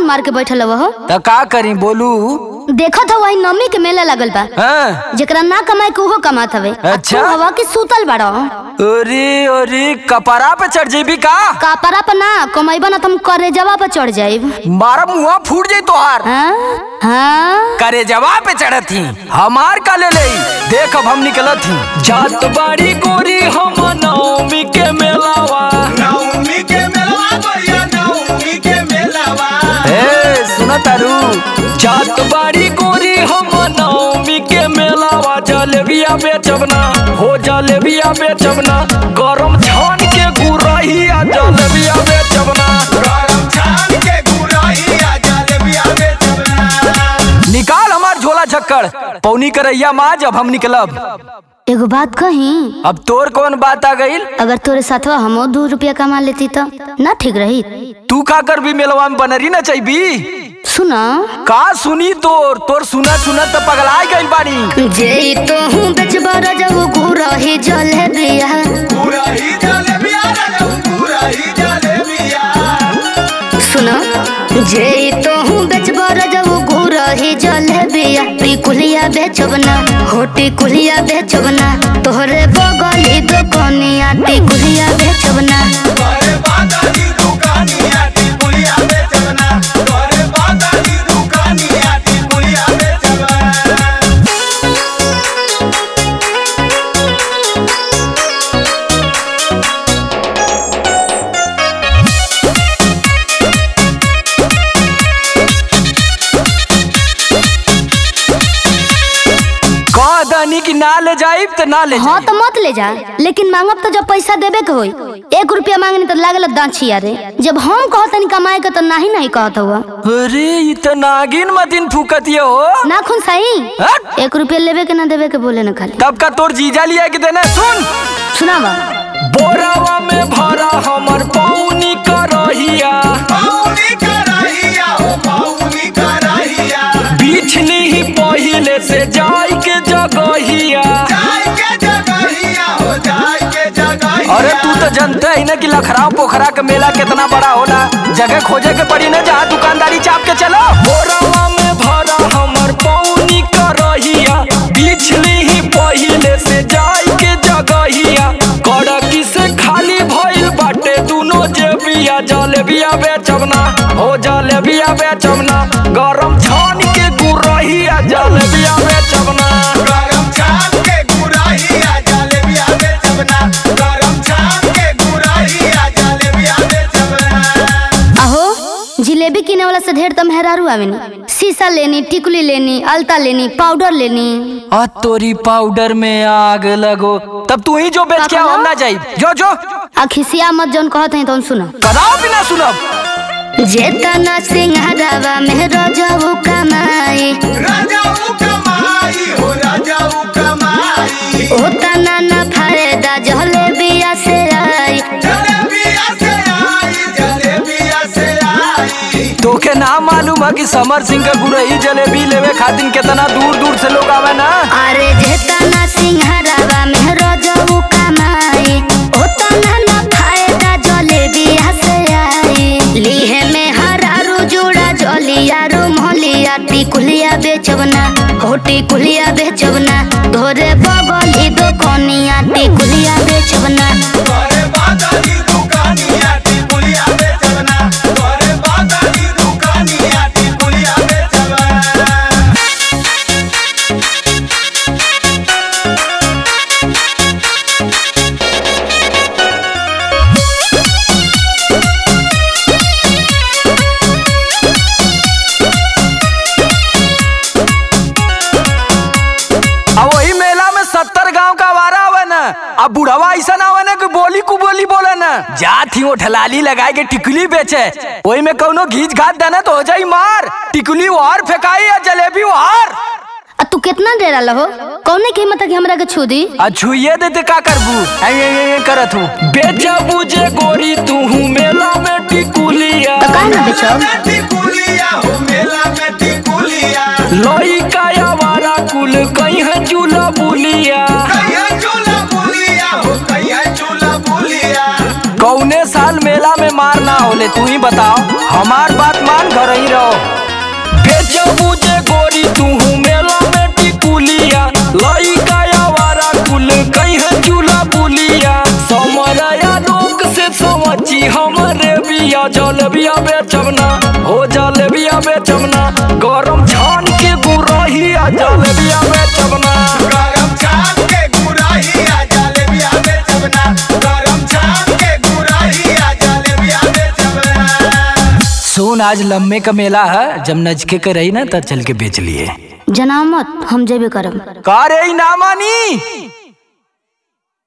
मन मार के बैठल हो? तो का करी बोलू? देखत हो वही नमी के मेला लगल बा। हाँ? जेकरा ना कमाए के उहो कमात हवे। अच्छा। हवा के सूतल बाड़ो। अरे अरे कपड़ा पे चढ़ जेबी का? कपड़ा पे ना कमाइबा ना तुम करेजवा पे चढ़ जाइब। मारा मुँह फूट जाई तोहार। हाँ? करेजवा पे चढ़त थी हमार का ले ले। देख अब हम निकलत थी जात बाड़ी गोरी हम नवमी के मेलावा। नवमी के मेलावा भैया नवमी के मेलावा। ए सुना तारू जात बाड़ी गोरी हम नवमी के मेलावा। जलेबिया बेचबना हो जलेबिया बेचबना गरम छान के गुरहिया जलेबिया बेचबना। गरम छान के गुरहिया जलेबिया बेचबना। निकाल हमार झोला झक्कड़ पौनी करैया माँ जब हम निकलब। एगो बात कही, अब तोर कौन बात आ गई? अगर तोरे साथवा हमो 2 रुपया कमा लेती तो ना ठीक रही? तू का कर भी मेलवा में बनरी ना चाहिए। सुना का सुनी तोर सुना सुना तो पगला गई बानी। जे तो हूँ बेचबा जब गुरही जलेबिया। गुरही जलेबिया गुरही जलेबिया। सुना जे तो हूँ बेचबा जब गुरही जलेबिया। टिकुलिया बेचबना हो टिकुलिया बेचबना तोहरे बगली दुकानिया टिकुलिया बेचबना। तोरे बादानी दुकानिया टिकुलिया बेचबना। तोरे बादानी दुकानिया टिकुलिया बेचबना। कि ना ले जाइब तो ना ले हाँ तो मत ले जा, लेकिन मांगब तो जब पैसा देबे के होई। 1 रुपया मांगनी तो लागल दांछिया रे। जब हम कहतनी कमाए के तो नाही नहीं कहत हुआ। अरे इ त नागिन मतिन फूकतिया हो ना खुन सही। 1 रुपया लेबे के ना देबे के बोले न खाली। तब का तोर जीजा लिया के देना। सुन सुनावा बोरावा में भरा हमर पौनी करहिया। पौनी करहिया हो पौनी करहिया। बिछली ही पहिले से जाई के जगहिया। जाय के जगहिया हो जाय के जगहिया। अरे तू तो जानते ही ना कि लखराव पोखरा का मेला कितना बड़ा होला। जगह खोजे के पड़ी ना जहाँ दुकानदारी चाप के चलो। बोरावा में भरा हमर पौनी करहिया। बिछली ही पहिले से जाई के जगहिया। कड़की से खाली भइल बाटे दुनो जेबिया। जलेबिया बेचबना हो जलेबिया बेचबना गरम छान के गुरहिया जलेबिया बेचबना। गरम छान के गुरहिया जलेबिया बेचबना। गरम छान के गुरहिया जलेबिया बेचबना। अहो जिलेबी किने वाला से ढेर तो मेहरारू आवेनी। शीशा लेनी टिकुली लेनी अलता लेनी पाउडर लेनी। आ तोरी पाउडर में आग लगो तब तू ही जो बेच के हम ना जाई। जो जो खिसिया मत जौन कहत है तो सुनो। बताओ बिना सुनब। जेतना सिंहारावा में रजऊ कमाई। राजाऊ कमाई हो राजाऊ कमाई। ओतना ना फायदा जलेबिया से आई। जलेबिया से आई जलेबिया से आई। तोके ना मालूम है कि समर सिंह का गुरही जलेबी लेवे खातिर कितना दूर दूर से लोग आवे ना। अरे जेतना सिंहारावा में रजऊ कमाई। ओतना ना फायदा जलेबिया से आई। लीहे में हरारू जुड़ा जलिया रुमलिया टिकुलिया बेचबना हो टिकुलिया बेचबना तोरे बगली दुकानिया टिकुलिया बेचबना। तोरे बादानी दुकानिया टिकुलिया बेचबना। तोरे बादानी दुकानिया टिकुलिया बेचबना। वही मेला में 70 गांव का वारा आवे ना। अब बुढ़वा ऐसा ना आवे ना कि बोली कु बोली बोले ना। जात ही वो ठलाली लगाए के टिकुली बेचे। वही में कौनो घीच घात देना तो हो जाई मार। टिकुली वार फेंकाई या जलेबी वार। तू कितना डेरा लहो कौने की हिम्मत कि हमरा के छू दी। छुए देते का करबू करत हूँ। बेचबू जे गोरी तू मेला में टिकुलिया। तो काहे ना बेचब। टिकुलिया हो मेला में टिकुलिया। लोई का वारा कुल कहीं है चूल्हा बुलिया। कहिया चूल्हा बुलिया हो कहिया चूल्हा बुलिया। कौने साल मेला मेला में मार ना होले, तू ही बताओ। हमार बात मान, घर ही रहो। बेचबू जे गोरी तू मेला में टिकुलिया, लइका आवारा कुल कहीं चूल्हा बुलिया। समरया लोग से समझी हमरे बिया, जलेबिया बेचबना हो जलेबिया बेचबना, गरम छान के गुरहिया जलेबिया बेचबना। गरम छान के गुराहिया जलेबिया बेचबना, गरम छान के गुराहिया जलेबिया बेचबना। सुन, आज लम्बे का मेला है, जब नजके के रही ना तब चल के बेच लिए। जना मत, हम जेबे करब। का रे ना मानी।